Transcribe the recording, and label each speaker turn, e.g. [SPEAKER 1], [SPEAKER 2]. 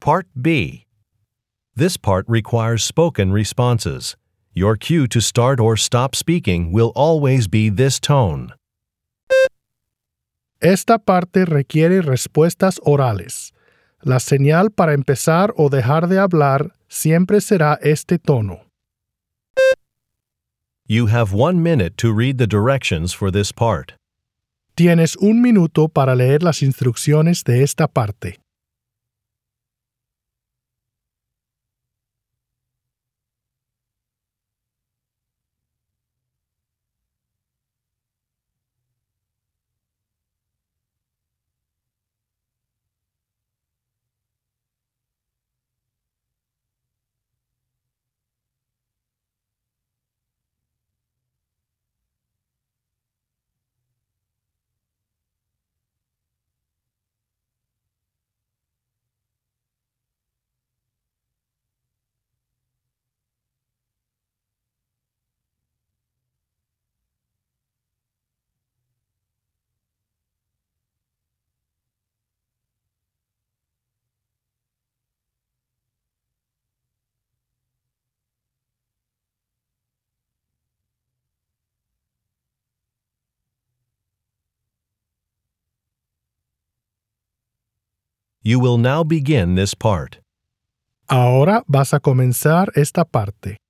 [SPEAKER 1] Part B. This part requires spoken responses. Your cue to start or stop speaking will always be this tone.
[SPEAKER 2] Esta parte requiere respuestas orales. La señal para empezar o dejar de hablar siempre será este tono.
[SPEAKER 1] You have 1 minute to read the directions for this part.
[SPEAKER 2] Tienes 1 minuto para leer las instrucciones de esta parte.
[SPEAKER 1] You will now begin this part.
[SPEAKER 2] Ahora vas a comenzar esta parte.